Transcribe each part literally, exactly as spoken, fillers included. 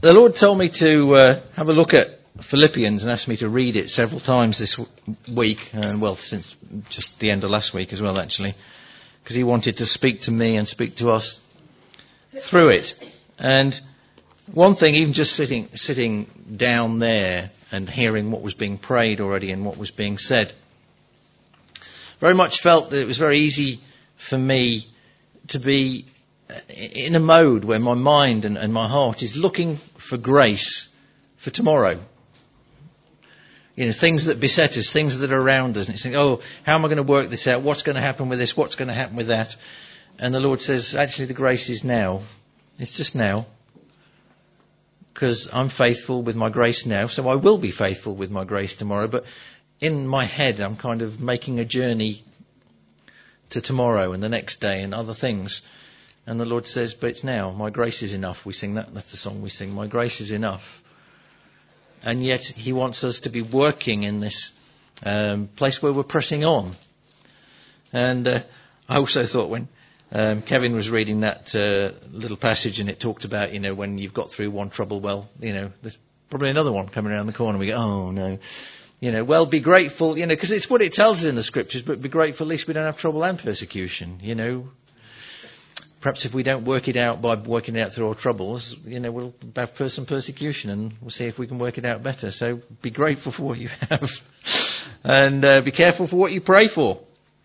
The Lord told me to uh, have a look at Philippians and asked me to read it several times this w- week, and well, since just the end of last week as well, actually, because he wanted to speak to me and speak to us through it. And one thing, even just sitting sitting down there and hearing what was being prayed already and what was being said, very much felt that it was very easy for me to be in a mode where my mind and, and my heart is looking for grace for tomorrow. You know, things that beset us, things that are around us. And it's thinking, oh, how am I going to work this out? What's going to happen with this? What's going to happen with that? And the Lord says, actually, the grace is now. It's just now. Because I'm faithful with my grace now, so I will be faithful with my grace tomorrow. But in my head, I'm kind of making a journey to tomorrow and the next day and other things. And the Lord says, but it's now. My grace is enough. We sing that. That's the song we sing. My grace is enough. And yet he wants us to be working in this um, place where we're pressing on. And uh, I also thought when um, Kevin was reading that uh, little passage and it talked about, you know, when you've got through one trouble, well, you know, there's probably another one coming around the corner. We go, oh, no. You know, well, be grateful, you know, because it's what it tells us in the scriptures, but be grateful at least we don't have trouble and persecution, you know. Perhaps if we don't work it out by working it out through our troubles, you know, we'll have some persecution and we'll see if we can work it out better. So be grateful for what you have and uh, be careful for what you pray for.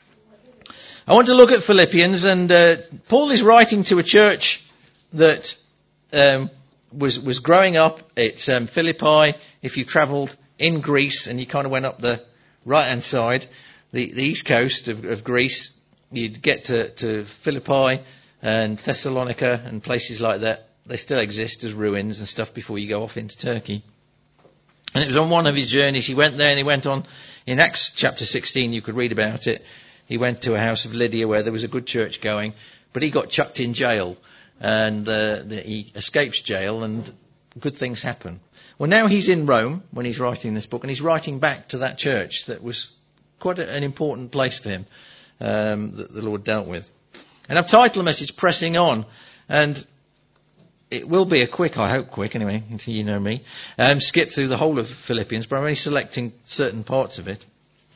I want to look at Philippians, and uh, Paul is writing to a church that um, was was growing up. It's um, Philippi. If you travelled in Greece and you kind of went up the right-hand side, the, the east coast of, of Greece, you'd get to, to Philippi and Thessalonica and places like that. They still exist as ruins and stuff before you go off into Turkey. And it was on one of his journeys. He went there and he went on, in Acts chapter sixteen, you could read about it. He went to a house of Lydia where there was a good church going, but he got chucked in jail and uh, the, he escapes jail and good things happen. Well, now he's in Rome when he's writing this book, and he's writing back to that church that was quite a, an important place for him um, that the Lord dealt with. And I've titled the message, Pressing On. And it will be a quick, I hope quick anyway, you know me, um, skip through the whole of Philippians, but I'm only selecting certain parts of it.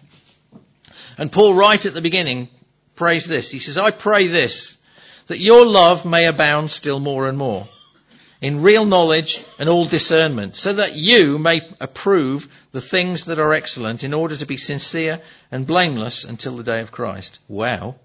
And Paul, right at the beginning, prays this. He says, I pray this, that your love may abound still more and more, in real knowledge and all discernment, so that you may approve the things that are excellent, in order to be sincere and blameless until the day of Christ. Wow.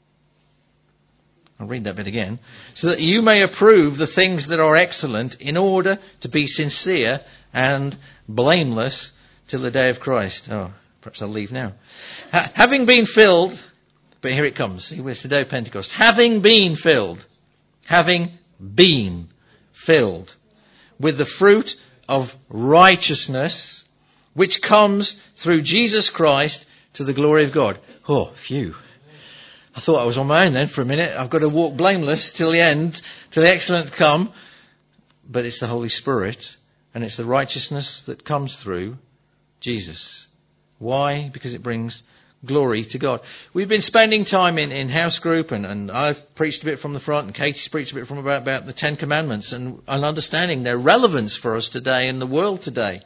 I'll read that bit again. So that you may approve the things that are excellent, in order to be sincere and blameless till the day of Christ. Oh, perhaps I'll leave now. Ha- having been filled, but here it comes. See, it's the day of Pentecost. Having been filled, having been filled with the fruit of righteousness, which comes through Jesus Christ to the glory of God. Oh, phew. I thought I was on my own then for a minute. I've got to walk blameless till the end, till the excellent come. But it's the Holy Spirit, and it's the righteousness that comes through Jesus. Why? Because it brings glory to God. We've been spending time in, in house group, and, and I've preached a bit from the front, and Katie's preached a bit from about, about the Ten Commandments, and, and understanding their relevance for us today in the world today.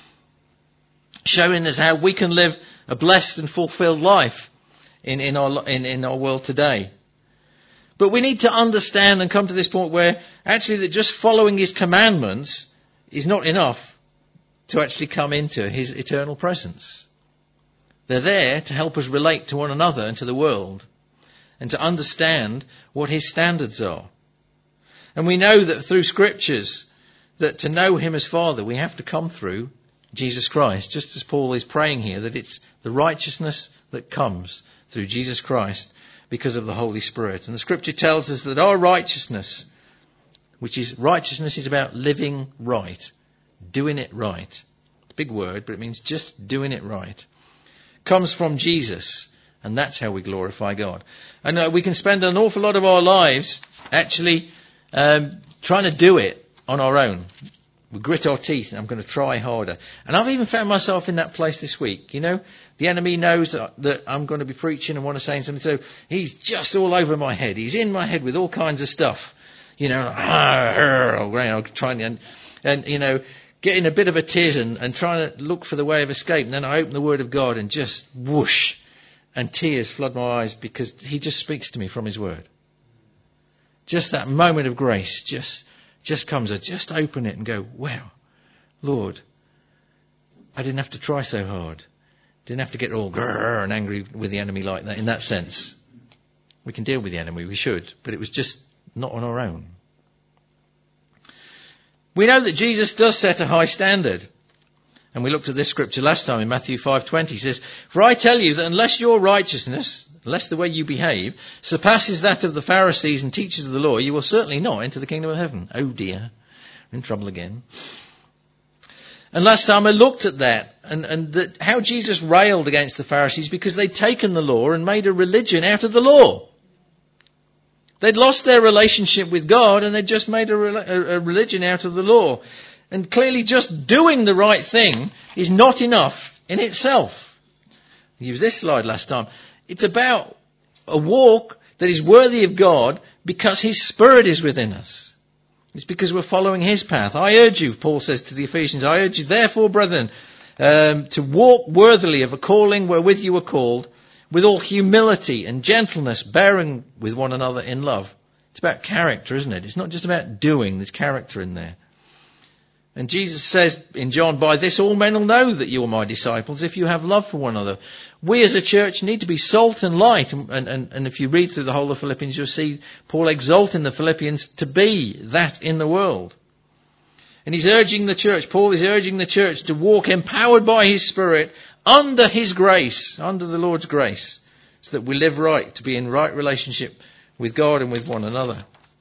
Showing us how we can live a blessed and fulfilled life in, in our in, in our world today. But we need to understand and come to this point where actually that just following his commandments is not enough to actually come into his eternal presence. They're there to help us relate to one another and to the world, and to understand what his standards are. And we know that through scriptures that to know him as Father, we have to come through Jesus Christ, just as Paul is praying here, that it's the righteousness that comes through Jesus Christ because of the Holy Spirit. And the scripture tells us that our righteousness, which is righteousness is about living right, doing it right. Big word, but it means just doing it right. Comes from Jesus, and that's how we glorify God. And uh, we can spend an awful lot of our lives actually um, trying to do it on our own. We grit our teeth, and I'm going to try harder. And I've even found myself in that place this week. You know, the enemy knows that, that I'm going to be preaching and want to say something, so he's just all over my head. He's in my head with all kinds of stuff. You know, trying to, and, you know, getting a bit of a tiz and, and trying to look for the way of escape. And then I open the Word of God and just whoosh, and tears flood my eyes because he just speaks to me from his Word. Just that moment of grace just, just comes. I just open it and go, wow, Lord, I didn't have to try so hard. Didn't have to get all grrr and angry with the enemy like that, in that sense. We can deal with the enemy, we should, but it was just not on our own. We know that Jesus does set a high standard. And we looked at this scripture last time in Matthew five twenty. He says, "For I tell you that unless your righteousness, unless the way you behave, surpasses that of the Pharisees and teachers of the law, you will certainly not enter the kingdom of heaven." Oh dear, we're in trouble again. And last time I looked at that, and, and that how Jesus railed against the Pharisees because they'd taken the law and made a religion out of the law. They'd lost their relationship with God and they'd just made a, a, a religion out of the law. And clearly just doing the right thing is not enough in itself. I used this slide last time. It's about a walk that is worthy of God because His Spirit is within us. It's because we're following His path. I urge you, Paul says to the Ephesians, I urge you therefore, brethren, um, to walk worthily of a calling wherewith you were called, with all humility and gentleness, bearing with one another in love. It's about character, isn't it? It's not just about doing. There's character in there. And Jesus says in John, "By this all men will know that you are my disciples, if you have love for one another." We as a church need to be salt and light. And, and, and if you read through the whole of Philippians, you'll see Paul exalting the Philippians to be that in the world. And he's urging the church, Paul is urging the church to walk empowered by His Spirit under His grace, under the Lord's grace, so that we live right, to be in right relationship with God and with one another.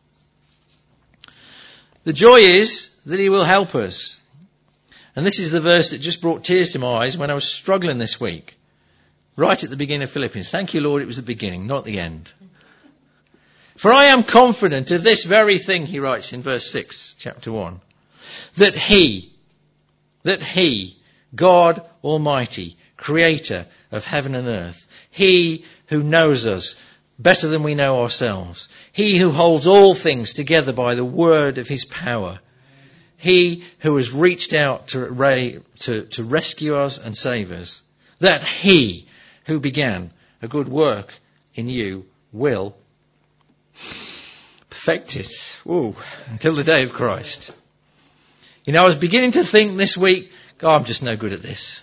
The joy is that He will help us. And this is the verse that just brought tears to my eyes when I was struggling this week. Right at the beginning of Philippians. Thank you, Lord, it was the beginning, not the end. "For I am confident of this very thing," he writes in verse six, chapter one, "that He, that He, God Almighty, Creator of heaven and earth, He who knows us better than we know ourselves, He who holds all things together by the word of His power, He who has reached out to, ra- to, to rescue us and save us, that He who began a good work in you will perfect it." Ooh, until the day of Christ. You know, I was beginning to think this week, God, I'm just no good at this.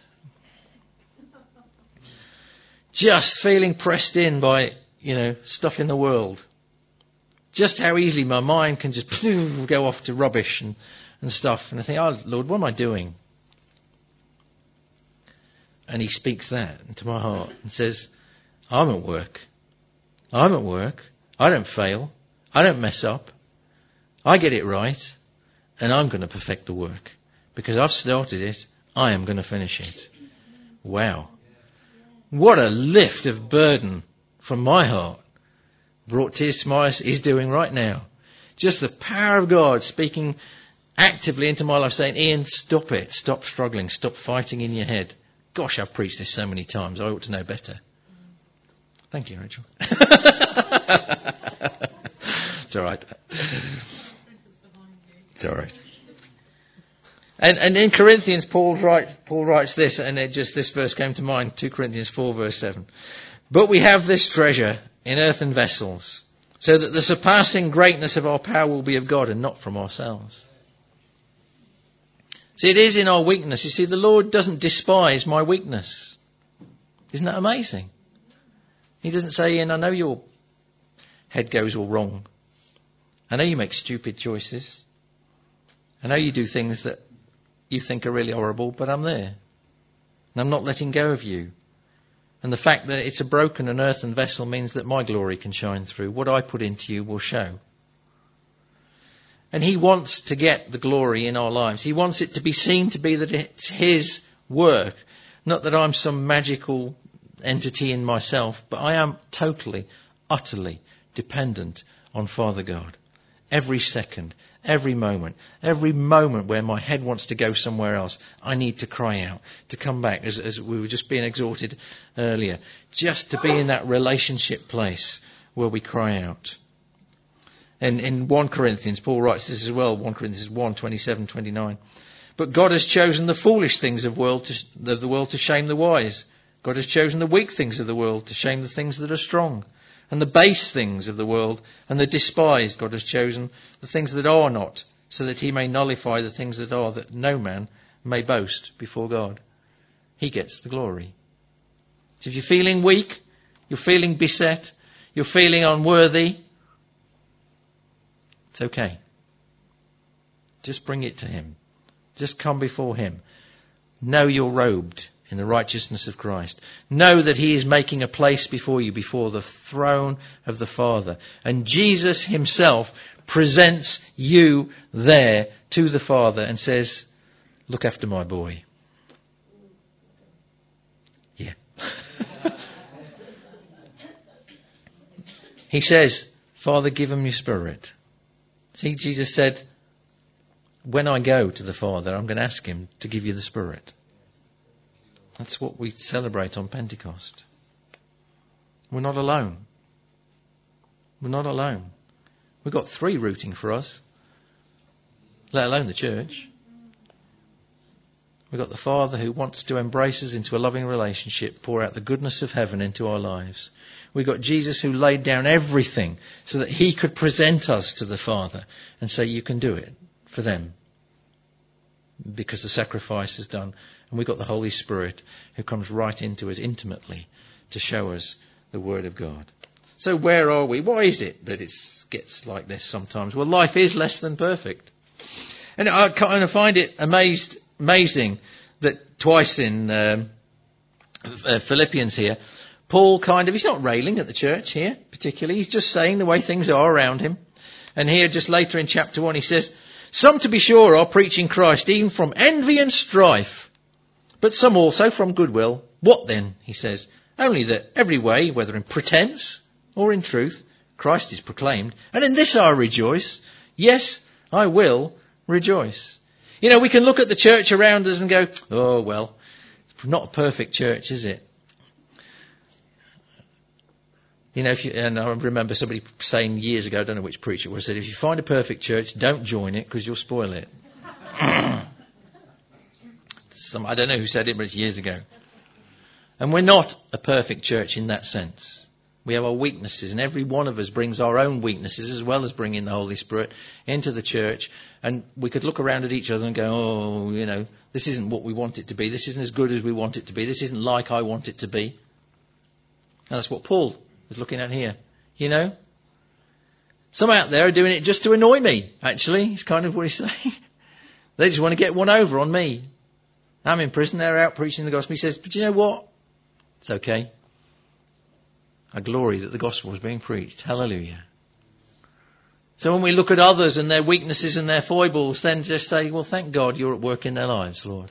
Just feeling pressed in by, you know, stuff in the world. Just how easily my mind can just go off to rubbish and, and stuff. And I think, oh, Lord, what am I doing? And He speaks that into my heart and says, I'm at work. I'm at work. I don't fail. I don't mess up. I get it right. And I'm going to perfect the work. Because I've started it, I am going to finish it. Wow. What a lift of burden from my heart. Brought tears to my eyes. He's doing right now. Just the power of God speaking actively into my life, saying, Ian, stop it. Stop struggling. Stop fighting in your head. Gosh, I've preached this so many times. I ought to know better. Thank you, Rachel. It's all right. It's all right. And, and in Corinthians, Paul writes, Paul writes this, and it just this verse came to mind, two Corinthians four, verse seven. "But we have this treasure in earthen vessels, so that the surpassing greatness of our power will be of God and not from ourselves." See, it is in our weakness. You see, the Lord doesn't despise my weakness. Isn't that amazing? He doesn't say, Ian, I know your head goes all wrong. I know you make stupid choices. I know you do things that you think are really horrible, but I'm there. And I'm not letting go of you. And the fact that it's a broken and earthen vessel means that my glory can shine through. What I put into you will show. And He wants to get the glory in our lives. He wants it to be seen to be that it's His work. Not that I'm some magical entity in myself, but I am totally, utterly dependent on Father God. Every second, every moment, every moment where my head wants to go somewhere else, I need to cry out, to come back, as, as we were just being exhorted earlier, just to be in that relationship place where we cry out. And in First Corinthians, Paul writes this as well, First Corinthians one, twenty-seven, twenty-nine. But God has chosen the foolish things of, world to, of the world to shame the wise. God has chosen the weak things of the world to shame the things that are strong. And the base things of the world and the despised God has chosen the things that are not, so that he may nullify the things that are, that no man may boast before God. He gets the glory. So if you're feeling weak, you're feeling beset, you're feeling unworthy, it's okay. Just bring it to him. Just come before him. Know you're robed in the righteousness of Christ. Know that he is making a place before you, before the throne of the Father. And Jesus himself presents you there to the Father and says, look after my boy. Yeah. He says, Father, give him your Spirit. See, Jesus said, when I go to the Father, I'm going to ask him to give you the Spirit. That's what we celebrate on Pentecost. We're not alone. We're not alone. We've got three rooting for us, let alone the church. We've got the Father who wants to embrace us into a loving relationship, pour out the goodness of heaven into our lives. We've got Jesus who laid down everything so that he could present us to the Father and say, you can do it for them, because the sacrifice is done. And we've got the Holy Spirit who comes right into us intimately to show us the Word of God. So where are we? Why is it that it gets like this sometimes? Well, life is less than perfect. And I kind of find it amazed, amazing that twice in um, uh, Philippians here, Paul kind of, he's not railing at the church here particularly. He's just saying the way things are around him. And here just later in chapter one he says, some to be sure are preaching Christ even from envy and strife, but some also from goodwill. What then, he says, only that every way, whether in pretense or in truth, Christ is proclaimed. And in this I rejoice. Yes, I will rejoice. You know, we can look at the church around us and go, oh, well, it's not a perfect church, is it? You know, if you, and I remember somebody saying years ago, I don't know which preacher it was, said, if you find a perfect church, don't join it because you'll spoil it. Some, I don't know who said it, but it's years ago. And we're not a perfect church in that sense. We have our weaknesses, and every one of us brings our own weaknesses as well as bringing the Holy Spirit into the church. And we could look around at each other and go, oh, you know, this isn't what we want it to be. This isn't as good as we want it to be. This isn't like I want it to be. And that's what Paul is looking at here. You know? Some out there are doing it just to annoy me, actually. It's kind of what he's saying. They just want to get one over on me. I'm in prison, they're out preaching the gospel. He says, but you know what? It's okay. I glory that the gospel is being preached. Hallelujah. So when we look at others and their weaknesses and their foibles, then just say, well, thank God you're at work in their lives, Lord.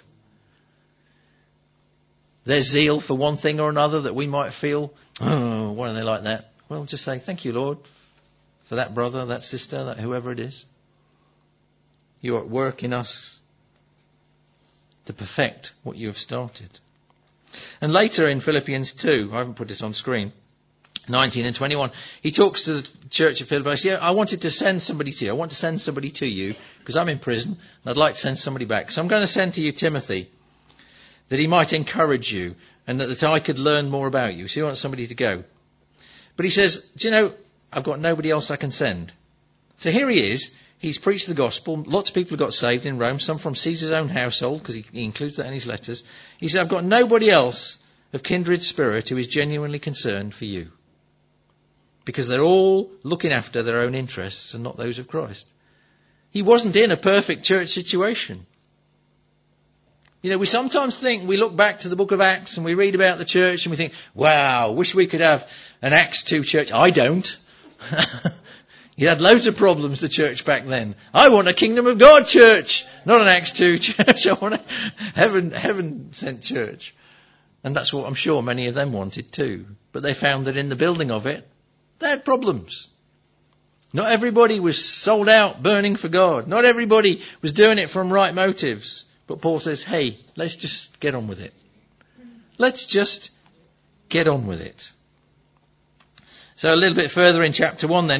Their zeal for one thing or another that we might feel, oh, why are they like that? Well, just say, thank you, Lord, for that brother, that sister, that whoever it is. You're at work in us to perfect what you have started. And later in Philippians two, I haven't put it on screen, nineteen and twenty-one, he talks to the church of Philippi. He says, yeah, I wanted to send somebody to you. I want to send somebody to you because I'm in prison and I'd like to send somebody back. So I'm going to send to you Timothy, that he might encourage you and that, that I could learn more about you. So he wants somebody to go. But he says, do you know, I've got nobody else I can send. So here he is. He's preached the gospel. Lots of people have got saved in Rome, some from Caesar's own household, because he, he includes that in his letters. He said, I've got nobody else of kindred spirit who is genuinely concerned for you. Because they're all looking after their own interests and not those of Christ. He wasn't in a perfect church situation. You know, we sometimes think, we look back to the book of Acts and we read about the church and we think, wow, wish we could have an Acts two church. I don't. You had loads of problems, the church back then. I want a Kingdom of God church, not an Acts two church. I want a heaven, heaven sent church. And that's what I'm sure many of them wanted too. But they found that in the building of it, they had problems. Not everybody was sold out, burning for God. Not everybody was doing it from right motives. But Paul says, hey, let's just get on with it. Let's just get on with it. So a little bit further in chapter one then, he,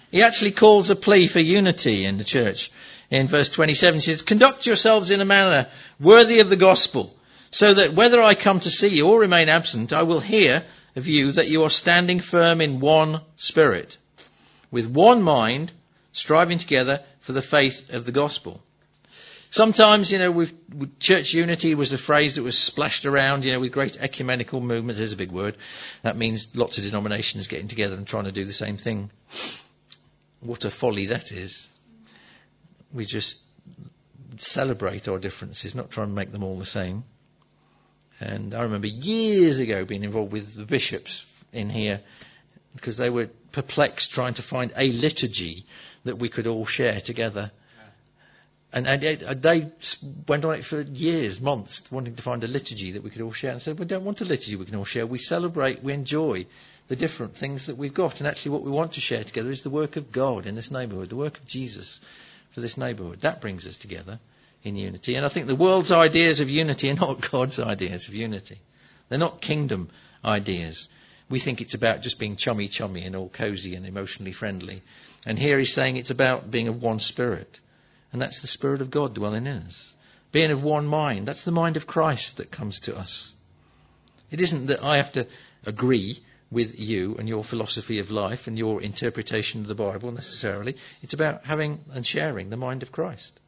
He actually calls a plea for unity in the church. In verse twenty-seven, he says, conduct yourselves in a manner worthy of the gospel, so that whether I come to see you or remain absent, I will hear of you that you are standing firm in one spirit, with one mind, striving together for the faith of the gospel. Sometimes, you know, with, with church unity was a phrase that was splashed around, you know, with great ecumenical movements. There's a big word. That means lots of denominations getting together and trying to do the same thing. What a folly that is. We just celebrate our differences, not try and make them all the same. And I remember years ago being involved with the bishops in here because they were perplexed trying to find a liturgy that we could all share together. And, and they went on it for years, months, wanting to find a liturgy that we could all share. And said, we don't want a liturgy we can all share. We celebrate, we enjoy the different things that we've got. And actually what we want to share together is the work of God in this neighbourhood, the work of Jesus for this neighbourhood. That brings us together in unity. And I think the world's ideas of unity are not God's ideas of unity. They're not kingdom ideas. We think it's about just being chummy chummy and all cosy and emotionally friendly. And here he's saying it's about being of one spirit. And that's the Spirit of God dwelling in us. Being of one mind. That's the mind of Christ that comes to us. It isn't that I have to agree with you and your philosophy of life and your interpretation of the Bible necessarily. It's about having and sharing the mind of Christ.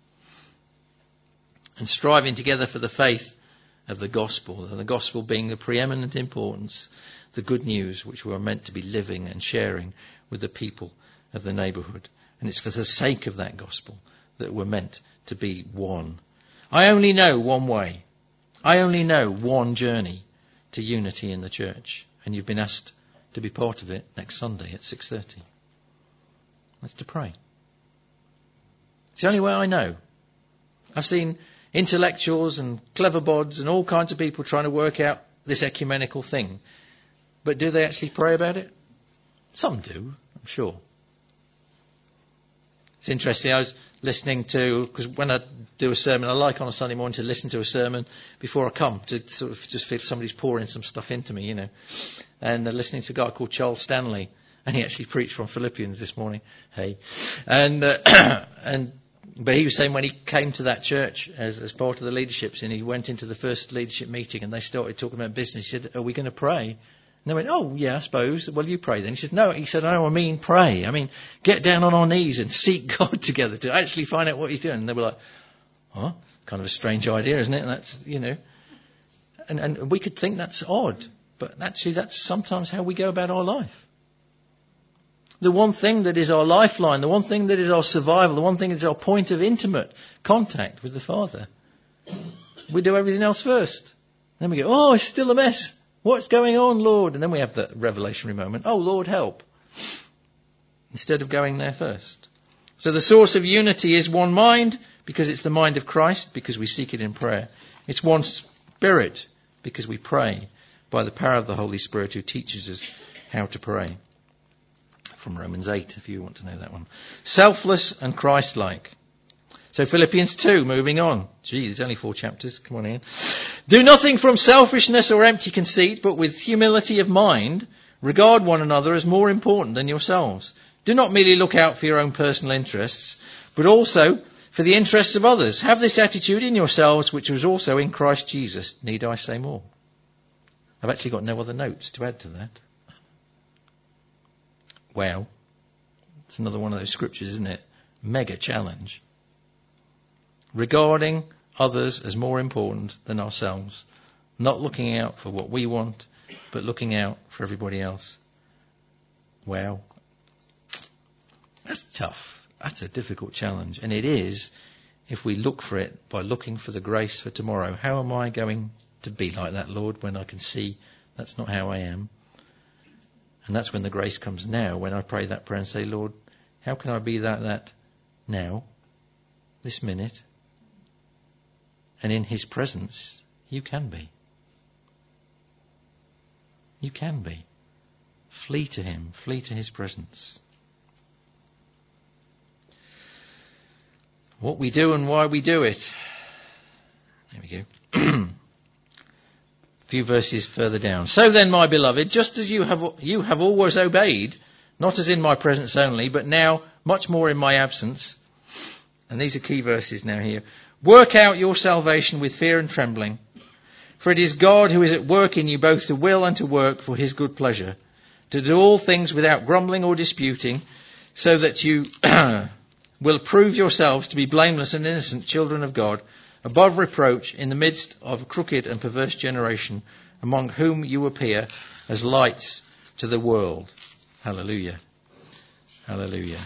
And striving together for the faith of the gospel. And the gospel being the preeminent importance, the good news which we are meant to be living and sharing with the people of the neighbourhood. And it's for the sake of that gospel that we're meant to be one. I only know one way. I only know one journey to unity in the church. And you've been asked to be part of it next Sunday at six thirty. That's to pray. It's the only way I know. I've seen intellectuals and clever bods and all kinds of people trying to work out this ecumenical thing. But do they actually pray about it? Some do, I'm sure. It's interesting, I was listening to, because when I do a sermon, I like on a Sunday morning to listen to a sermon before I come, to sort of just feel somebody's pouring some stuff into me, you know. And uh, listening to a guy called Charles Stanley, and he actually preached from Philippians this morning. Hey. And, uh, and, but he was saying when he came to that church as, as part of the leaderships, and he went into the first leadership meeting and they started talking about business, he said, are we going to pray? And they went, oh, yeah, I suppose. Well, you pray then. He said, no, he said, I don't mean pray. I mean, get down on our knees and seek God together to actually find out what he's doing. And they were like, huh? Kind of a strange idea, isn't it? And that's, you know, and, and we could think that's odd, but actually that's sometimes how we go about our life. The one thing that is our lifeline, the one thing that is our survival, the one thing that is our point of intimate contact with the Father, we do everything else first. Then we go, oh, it's still a mess. What's going on, Lord? And then we have the revelationary moment. Oh, Lord, help. Instead of going there first. So the source of unity is one mind, because it's the mind of Christ, because we seek it in prayer. It's one spirit, because we pray by the power of the Holy Spirit who teaches us how to pray. From Romans eight, if you want to know that one. Selfless and Christ-like. So Philippians two, moving on. Gee, there's only four chapters. Come on in. Do nothing from selfishness or empty conceit, but with humility of mind, regard one another as more important than yourselves. Do not merely look out for your own personal interests, but also for the interests of others. Have this attitude in yourselves, which was also in Christ Jesus. Need I say more? I've actually got no other notes to add to that. Wow. It's another one of those scriptures, isn't it? Mega challenge. Regarding others as more important than ourselves. Not looking out for what we want, but looking out for everybody else. Wow. That's tough. That's a difficult challenge. And it is if we look for it by looking for the grace for tomorrow. How am I going to be like that, Lord, when I can see that's not how I am? And that's when the grace comes now, when I pray that prayer and say, Lord, how can I be that, that now, this minute? And in his presence, you can be. You can be. Flee to him. Flee to his presence. What we do and why we do it. There we go. A few verses further down. So then, my beloved, just as you have you have always obeyed, not as in my presence only, but now much more in my absence. And these are key verses now here. Work out your salvation with fear and trembling, for it is God who is at work in you both to will and to work for his good pleasure, to do all things without grumbling or disputing, so that you will prove yourselves to be blameless and innocent children of God, above reproach in the midst of a crooked and perverse generation, among whom you appear as lights to the world. Hallelujah. Hallelujah.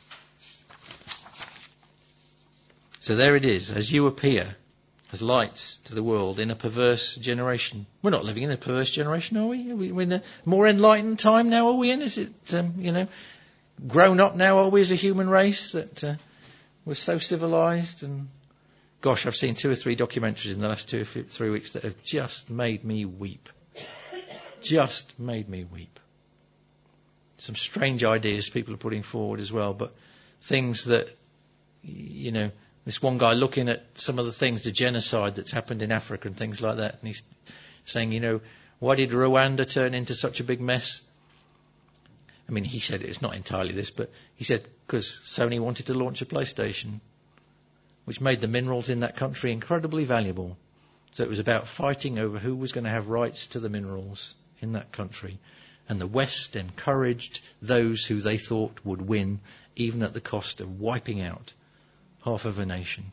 So there it is, as you appear as lights to the world in a perverse generation. We're not living in a perverse generation, are we? Are we in a more enlightened time now, are we in? Is it, um, you know, grown up now, are we as a human race, that uh, we're so civilized? And gosh, I've seen two or three documentaries in the last two or three weeks that have just made me weep. Just made me weep. Some strange ideas people are putting forward as well, but things that, you know, this one guy looking at some of the things, the genocide that's happened in Africa and things like that, and he's saying, you know, why did Rwanda turn into such a big mess? I mean, he said it's not entirely this, but he said because Sony wanted to launch a PlayStation, which made the minerals in that country incredibly valuable. So it was about fighting over who was going to have rights to the minerals in that country. And the West encouraged those who they thought would win, even at the cost of wiping out half of a nation,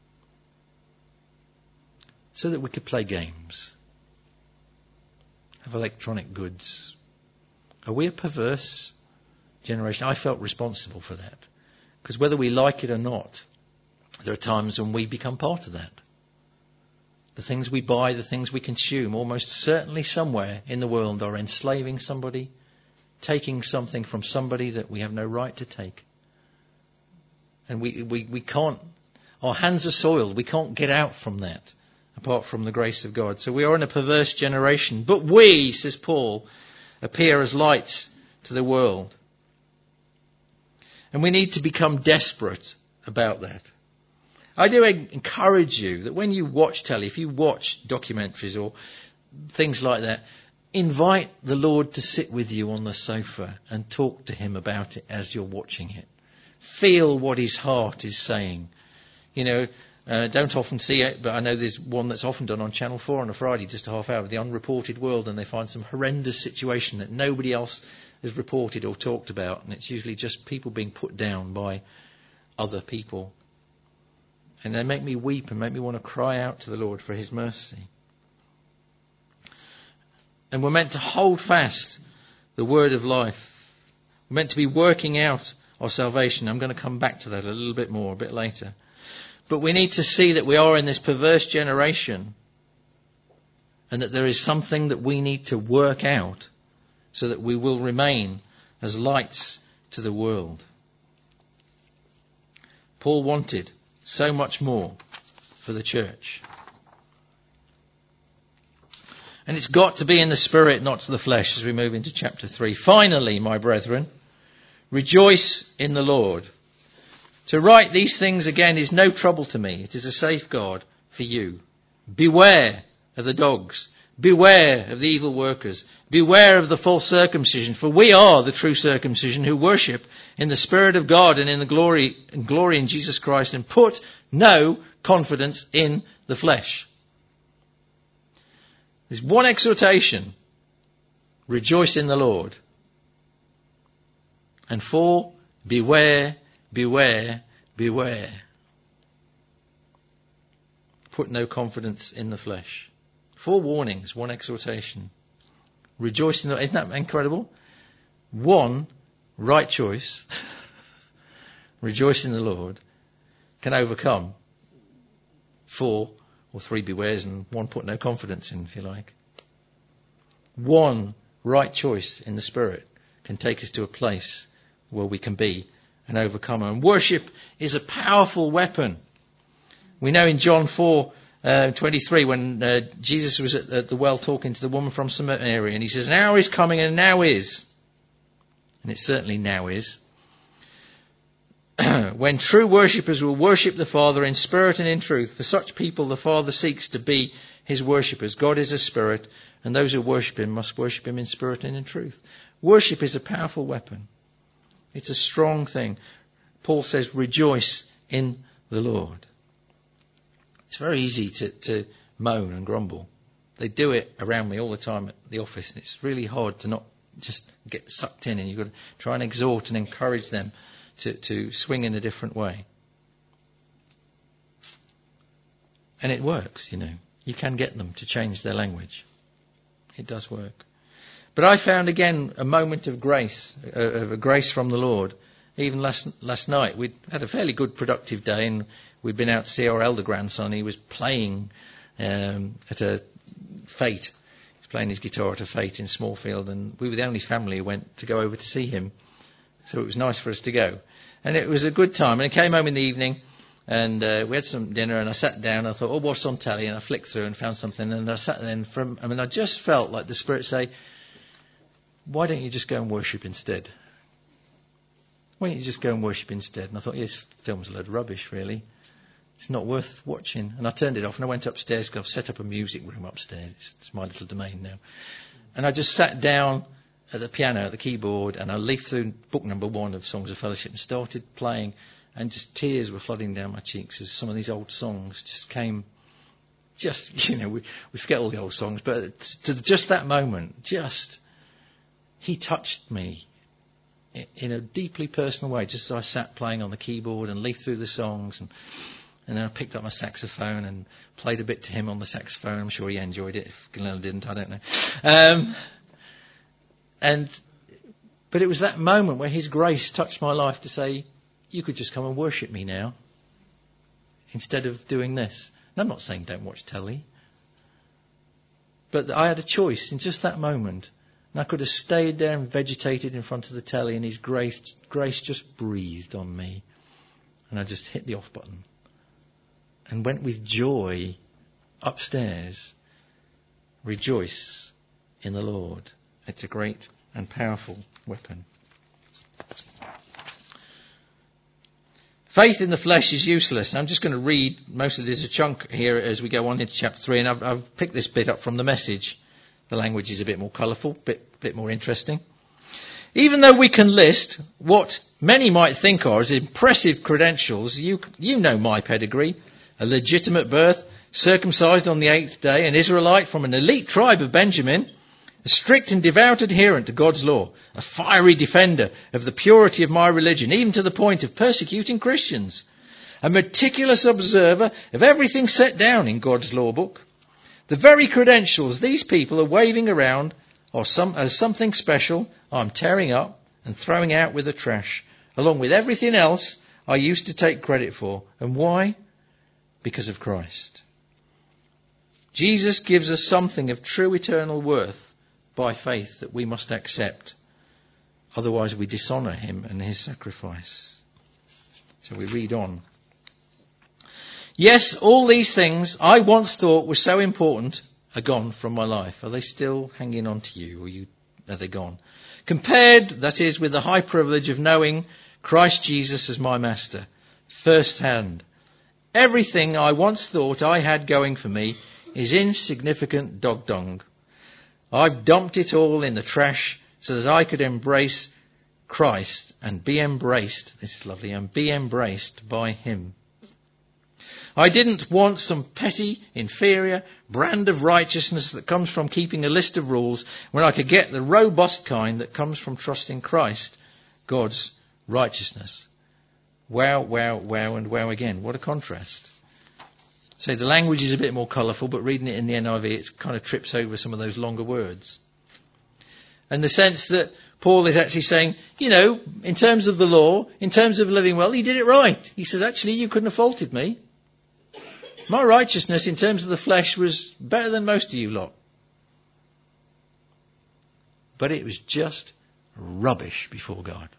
so that we could play games, have electronic goods. Are we a perverse generation? I felt responsible for that, because whether we like it or not, there are times when we become part of that. The things we buy, the things we consume, almost certainly somewhere in the world are enslaving somebody, taking something from somebody that we have no right to take. And we, we, we can't, our hands are soiled. We can't get out from that apart from the grace of God. So we are in a perverse generation. But we, says Paul, appear as lights to the world. And we need to become desperate about that. I do encourage you that when you watch telly, if you watch documentaries or things like that, invite the Lord to sit with you on the sofa and talk to him about it as you're watching it. Feel what his heart is saying. You know, uh, don't often see it, but I know there's one that's often done on Channel four on a Friday, just a half hour, the unreported world, and they find some horrendous situation that nobody else has reported or talked about, and it's usually just people being put down by other people. And they make me weep and make me want to cry out to the Lord for his mercy. And we're meant to hold fast the word of life. We're meant to be working out our salvation. I'm going to come back to that a little bit more a bit later. But we need to see that we are in this perverse generation and that there is something that we need to work out so that we will remain as lights to the world. Paul wanted so much more for the church. And it's got to be in the spirit, not to the flesh, as we move into chapter three. Finally, my brethren, rejoice in the Lord. To write these things again is no trouble to me. It is a safeguard for you. Beware of the dogs. Beware of the evil workers. Beware of the false circumcision. For we are the true circumcision who worship in the Spirit of God and in the glory, and glory in Jesus Christ, and put no confidence in the flesh. There's one exhortation. Rejoice in the Lord. And four, beware, beware, beware. Put no confidence in the flesh. Four warnings, one exhortation. Rejoice in the Lord. Isn't that incredible? One right choice, rejoice in the Lord, can overcome four or three bewares and one put no confidence in, if you like. One right choice in the Spirit can take us to a place where we can be an overcomer. And worship is a powerful weapon. We know in John four uh, twenty-three, when uh, Jesus was at, at the well talking to the woman from Samaria, and he says, "An hour is coming, and now is," and it certainly now is, when true worshippers will worship the Father in spirit and in truth. For such people the Father seeks to be his worshippers. God is a spirit, and those who worship him must worship him in spirit and in truth. Worship is a powerful weapon. It's a strong thing. Paul says, rejoice in the Lord. It's very easy to, to moan and grumble. They do it around me all the time at the office, and it's really hard to not just get sucked in, and you've got to try and exhort and encourage them to, to swing in a different way. And it works, you know. You can get them to change their language. It does work. But I found again a moment of grace, of a grace from the Lord. Even last last night, we'd had a fairly good productive day, and we'd been out to see our elder grandson. He was playing um, at a fete. He was playing his guitar at a fete in Smallfield, and we were the only family who went to go over to see him. So it was nice for us to go. And it was a good time. And I came home in the evening, and uh, we had some dinner, and I sat down, and I thought, oh, what's on telly? And I flicked through and found something, and I sat there, and from, I mean, I just felt like the Spirit say, why don't you just go and worship instead? Why don't you just go and worship instead? And I thought, yeah, this film's a load of rubbish, really. It's not worth watching. And I turned it off, and I went upstairs, because I've set up a music room upstairs. It's, it's my little domain now. And I just sat down at the piano, at the keyboard, and I leafed through book number one of Songs of Fellowship and started playing, and just tears were flooding down my cheeks as some of these old songs just came, just, you know, we, we forget all the old songs, but to just that moment, just, he touched me in a deeply personal way, just as I sat playing on the keyboard and leafed through the songs, and, and then I picked up my saxophone and played a bit to him on the saxophone. I'm sure he enjoyed it. If Glenn didn't, I don't know. Um, and, but it was that moment where his grace touched my life to say, you could just come and worship me now, instead of doing this. And I'm not saying don't watch telly, but I had a choice in just that moment. And I could have stayed there and vegetated in front of the telly, and his grace, grace just breathed on me. And I just hit the off button and went with joy upstairs. Rejoice in the Lord. It's a great and powerful weapon. Faith in the flesh is useless. I'm just going to read most of this, a chunk here as we go on into chapter three, and I've, I've picked this bit up from the Message. The language is a bit more colourful, bit bit more interesting. Even though we can list what many might think are as impressive credentials, you you know my pedigree: a legitimate birth, circumcised on the eighth day, an Israelite from an elite tribe of Benjamin, a strict and devout adherent to God's law, a fiery defender of the purity of my religion, even to the point of persecuting Christians, a meticulous observer of everything set down in God's law book. The very credentials these people are waving around are some, as something special I'm tearing up and throwing out with the trash, along with everything else I used to take credit for. And why? Because of Christ. Jesus gives us something of true eternal worth by faith that we must accept. Otherwise we dishonour him and his sacrifice. So we read on. Yes, all these things I once thought were so important are gone from my life. Are they still hanging on to you, or you, are they gone? Compared, that is, with the high privilege of knowing Christ Jesus as my master, first hand. Everything I once thought I had going for me is insignificant dog dung. I've dumped it all in the trash so that I could embrace Christ and be embraced, this is lovely, and be embraced by him. I didn't want some petty, inferior brand of righteousness that comes from keeping a list of rules when I could get the robust kind that comes from trusting Christ, God's righteousness. Wow, wow, wow, and wow again. What a contrast. So the language is a bit more colourful, but reading it in the N I V, it kind of trips over some of those longer words. And the sense that Paul is actually saying, you know, in terms of the law, in terms of living well, he did it right. He says, actually, you couldn't have faulted me. My righteousness in terms of the flesh was better than most of you lot. But it was just rubbish before God.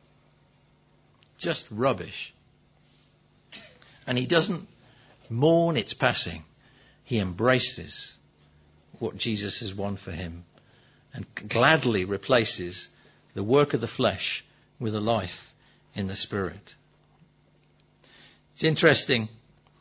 Just rubbish. And he doesn't mourn its passing. He embraces what Jesus has won for him and gladly replaces the work of the flesh with a life in the Spirit. It's interesting.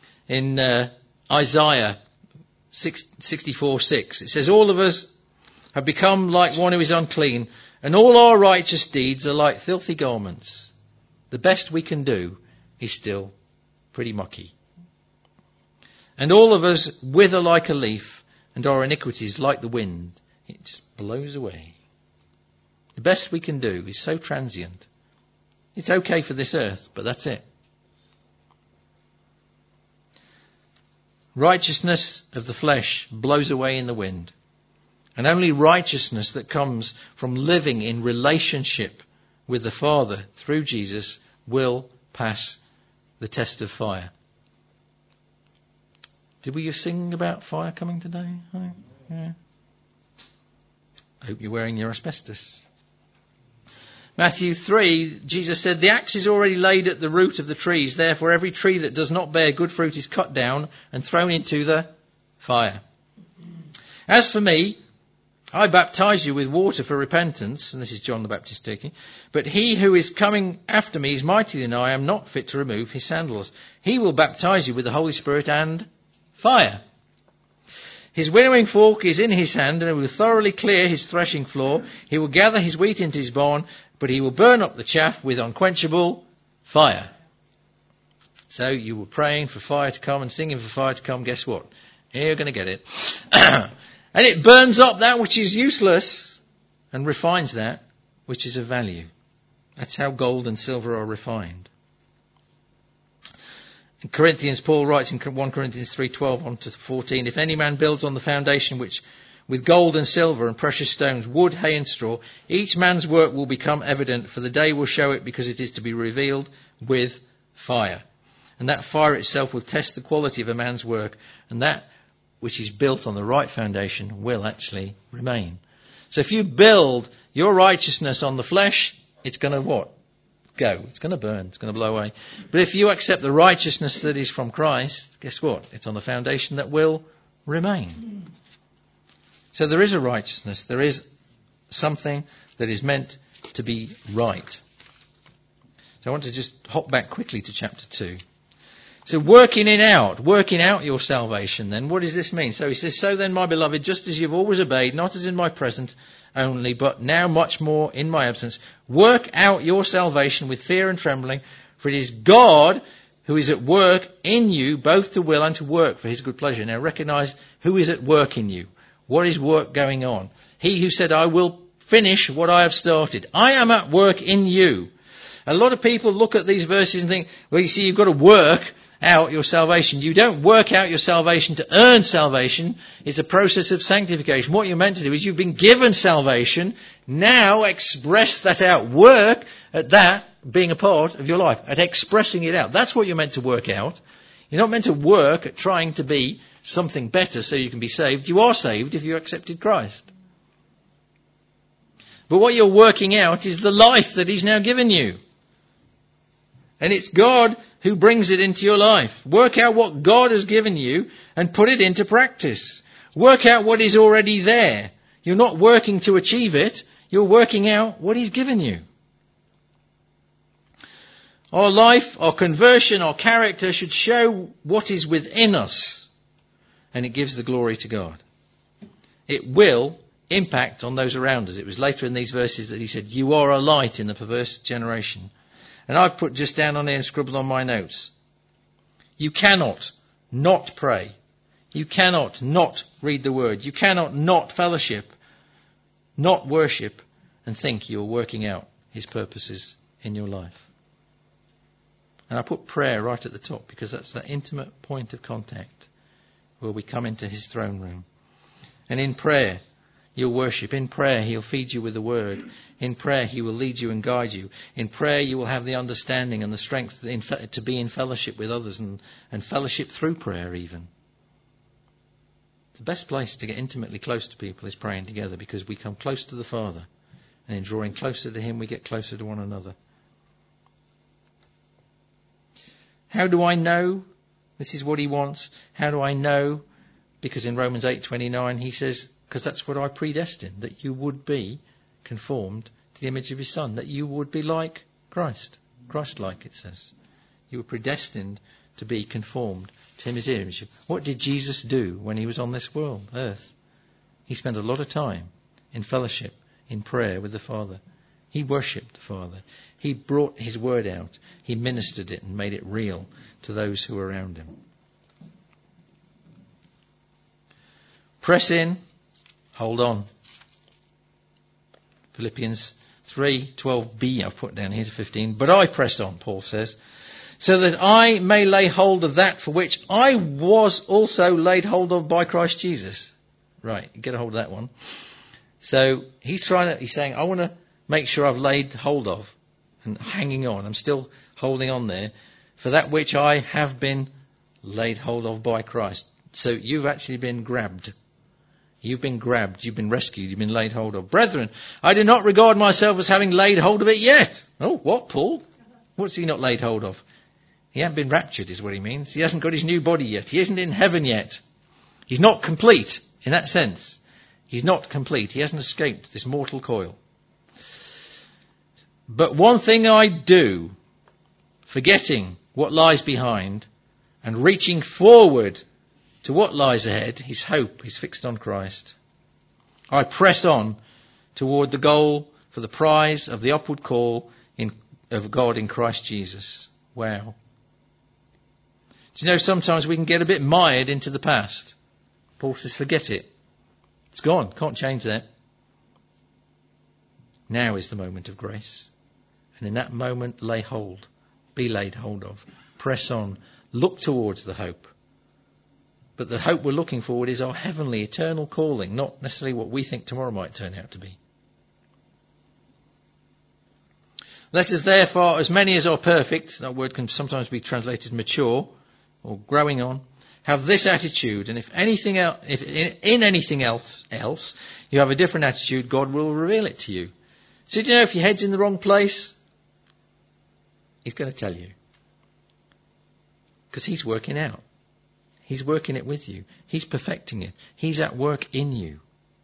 In uh, Isaiah sixty-four six, it says, all of us have become like one who is unclean, and all our righteous deeds are like filthy garments. The best we can do is still pretty mucky. And all of us wither like a leaf, and our iniquities like the wind. It just blows away. The best we can do is so transient. It's okay for this earth, but that's it. Righteousness of the flesh blows away in the wind. And only righteousness that comes from living in relationship with the Father through Jesus will pass the test of fire. Did we sing about fire coming today? Yeah. I hope you're wearing your asbestos. Matthew three, Jesus said, the axe is already laid at the root of the trees. Therefore, every tree that does not bear good fruit is cut down and thrown into the fire. As for me, I baptize you with water for repentance, and this is John the Baptist speaking, but he who is coming after me is mightier than I am, not fit to remove his sandals. He will baptize you with the Holy Spirit and fire. His winnowing fork is in his hand, and he will thoroughly clear his threshing floor. He will gather his wheat into his barn, but he will burn up the chaff with unquenchable fire. So you were praying for fire to come and singing for fire to come. Guess what? You're going to get it. And it burns up that which is useless and refines that which is of value. That's how gold and silver are refined. In Corinthians, Paul writes in First Corinthians three twelve on to fourteen, if any man builds on the foundation which with gold and silver and precious stones, wood, hay and straw, each man's work will become evident, for the day will show it, because it is to be revealed with fire. And that fire itself will test the quality of a man's work, and that which is built on the right foundation will actually remain. So if you build your righteousness on the flesh, it's going to what? Go. It's going to burn. It's going to blow away. But if you accept the righteousness that is from Christ, guess what? It's on the foundation that will remain. So there is a righteousness. There is something that is meant to be right. So I want to just hop back quickly to chapter two. So working it out, working out your salvation then, what does this mean? So he says, so then, my beloved, just as you've always obeyed, not as in my presence only, but now much more in my absence, work out your salvation with fear and trembling, for it is God who is at work in you, both to will and to work for his good pleasure. Now recognize who is at work in you. What is work going on? He who said, I will finish what I have started. I am at work in you. A lot of people look at these verses and think, well, you see, you've got to work out your salvation. You don't work out your salvation to earn salvation. It's a process of sanctification. What you're meant to do is you've been given salvation. Now express that out. Work at that being a part of your life, at expressing it out. That's what you're meant to work out. You're not meant to work at trying to be something better so you can be saved. You are saved if you accepted Christ. But what you're working out is the life that he's now given you. And it's God who brings it into your life. Work out what God has given you and put it into practice. Work out what is already there. You're not working to achieve it. You're working out what he's given you. Our life, our conversion, our character should show what is within us. And it gives the glory to God. It will impact on those around us. It was later in these verses that he said, you are a light in the perverse generation. And I've put just down on here and scribbled on my notes. You cannot not pray. You cannot not read the word. You cannot not fellowship, not worship, and think you're working out his purposes in your life. And I put prayer right at the top because that's that intimate point of contact where we come into his throne room. And in prayer, you'll worship. In prayer, he'll feed you with the word. In prayer, he will lead you and guide you. In prayer, you will have the understanding and the strength in fe- to be in fellowship with others and, and fellowship through prayer even. The best place to get intimately close to people is praying together because we come close to the Father. And in drawing closer to him, we get closer to one another. How do I know this is what he wants? How do I know? Because in Romans eight twenty-nine, he says, because that's what I predestined, that you would be conformed to the image of his Son, that you would be like Christ. Christ-like, it says. You were predestined to be conformed to his image. What did Jesus do when he was on this world, earth? He spent a lot of time in fellowship, in prayer with the Father. He worshipped the Father. He brought his word out. He ministered it and made it real to those who were around him. Press in, hold on. Philippians three twelve b I've put down here to fifteen. But I press on, Paul says, so that I may lay hold of that for which I was also laid hold of by Christ Jesus. Right, get a hold of that one. So he's trying to, he's saying, I want to make sure I've laid hold of and hanging on. I'm still holding on there for that which I have been laid hold of by Christ. So you've actually been grabbed. You've been grabbed. You've been rescued. You've been laid hold of. Brethren, I do not regard myself as having laid hold of it yet. Oh, what, Paul? What's he not laid hold of? He hasn't been raptured is what he means. He hasn't got his new body yet. He isn't in heaven yet. He's not complete in that sense. He's not complete. He hasn't escaped this mortal coil. But one thing I do, forgetting what lies behind and reaching forward to what lies ahead, his hope is fixed on Christ. I press on toward the goal for the prize of the upward call in, of God in Christ Jesus. Wow. Do you know sometimes we can get a bit mired into the past? Paul says, forget it. It's gone. Can't change that. Now is the moment of grace. And in that moment, lay hold. Be laid hold of. Press on. Look towards the hope. But the hope we're looking forward is our heavenly, eternal calling, not necessarily what we think tomorrow might turn out to be. Let us therefore, as many as are perfect, that word can sometimes be translated mature, or growing on, have this attitude, and if anything else, if in, in anything else, else you have a different attitude, God will reveal it to you. So do you know if your head's in the wrong place? He's going to tell you. Because he's working out. He's working it with you. He's perfecting it. He's at work in you.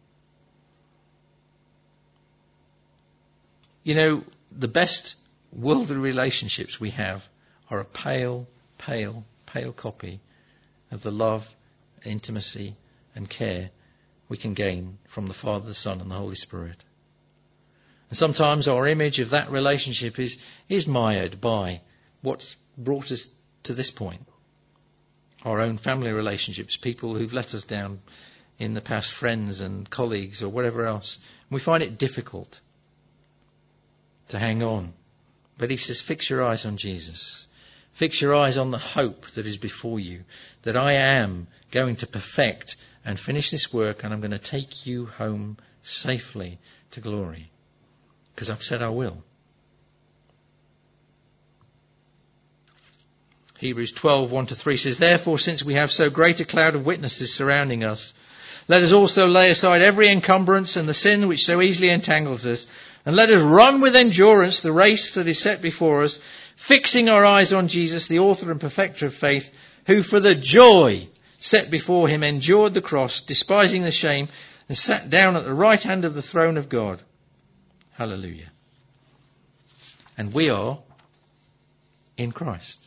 You know, the best worldly relationships we have are a pale, pale, pale copy of the love, intimacy and care we can gain from the Father, the Son and the Holy Spirit. And sometimes our image of that relationship is, is mired by what's brought us to this point. Our own family relationships, people who've let us down in the past, friends and colleagues or whatever else. We find it difficult to hang on. But he says, fix your eyes on Jesus. Fix your eyes on the hope that is before you, that I am going to perfect and finish this work, and I'm going to take you home safely to glory. Because I've said I will. Hebrews twelve, one to three says, therefore, since we have so great a cloud of witnesses surrounding us, let us also lay aside every encumbrance and the sin which so easily entangles us, and let us run with endurance the race that is set before us, fixing our eyes on Jesus, the author and perfecter of faith, who for the joy set before him endured the cross, despising the shame, and sat down at the right hand of the throne of God. Hallelujah. And we are in Christ.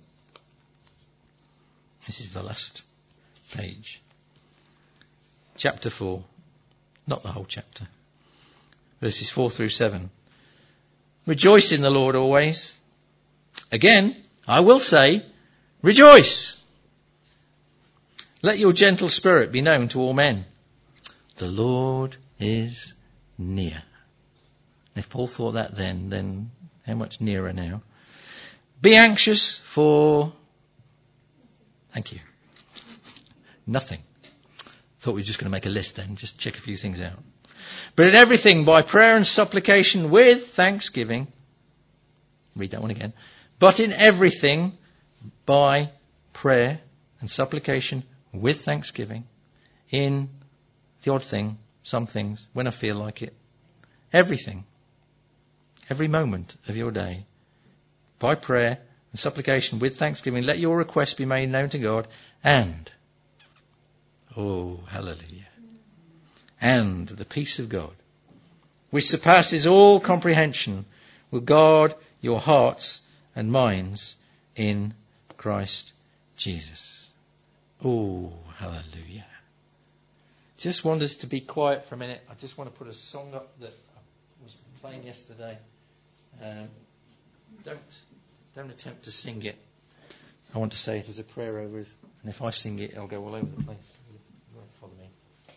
This is the last page. Chapter four. Not the whole chapter. Verses four through seven. Rejoice in the Lord always. Again, I will say, rejoice. Let your gentle spirit be known to all men. The Lord is near. If Paul thought that then, then how much nearer now? Be anxious for... Thank you. Nothing. Thought we were just going to make a list then, just check a few things out. But in everything, by prayer and supplication with thanksgiving. Read that one again. But in everything, by prayer and supplication with thanksgiving. In the odd thing, some things, when I feel like it. Everything. Every moment of your day. By prayer and supplication with thanksgiving, let your requests be made known to God, and, oh, hallelujah, and the peace of God, which surpasses all comprehension, will guard your hearts and minds in Christ Jesus. Oh, hallelujah. just want us to be quiet for a minute. I just want to put a song up that I was playing yesterday. Um, don't don't attempt to sing it. I want to say it as a prayer over us, and if I sing it, it'll go all over the place. You won't follow me.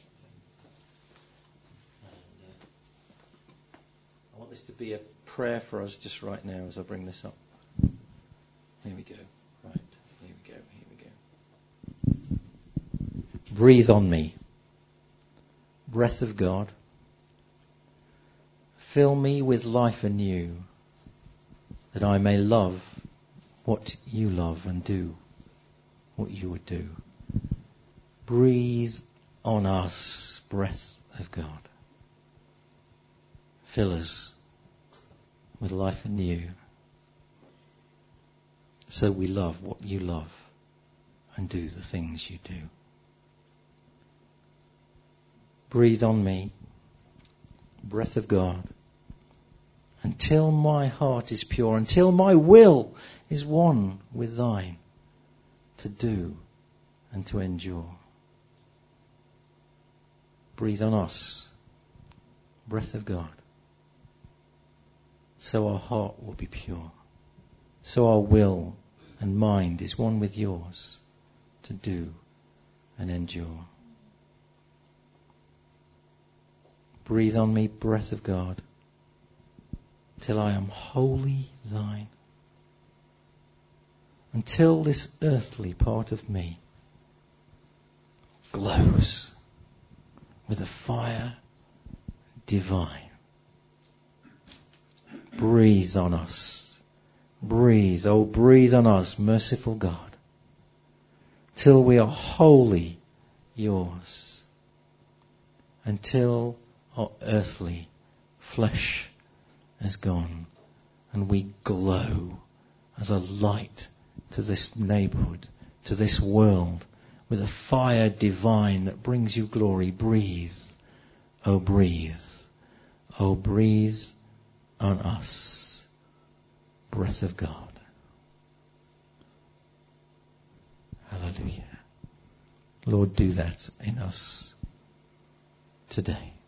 And, uh, I want this to be a prayer for us just right now as I bring this up. Here we go. Right. Here we go. Here we go. Breathe on me, breath of God. Fill me with life anew, that I may love what you love and do what you would do. Breathe on us, breath of God. Fill us with life anew, so we love what you love and do the things you do. Breathe on me, breath of God, until my heart is pure, until my will is one with thine, to do and to endure. Breathe on us, breath of God, so our heart will be pure, so our will and mind is one with yours, to do and endure. Breathe on me, breath of God, till I am wholly thine, until this earthly part of me glows with a fire divine. Breathe on us. Breathe, oh breathe on us, merciful God, till we are wholly yours, until our earthly flesh has gone and we glow as a light to this neighborhood, to this world, with a fire divine that brings you glory. Breathe, oh breathe, oh breathe on us, breath of God. Hallelujah. Lord, do that in us today.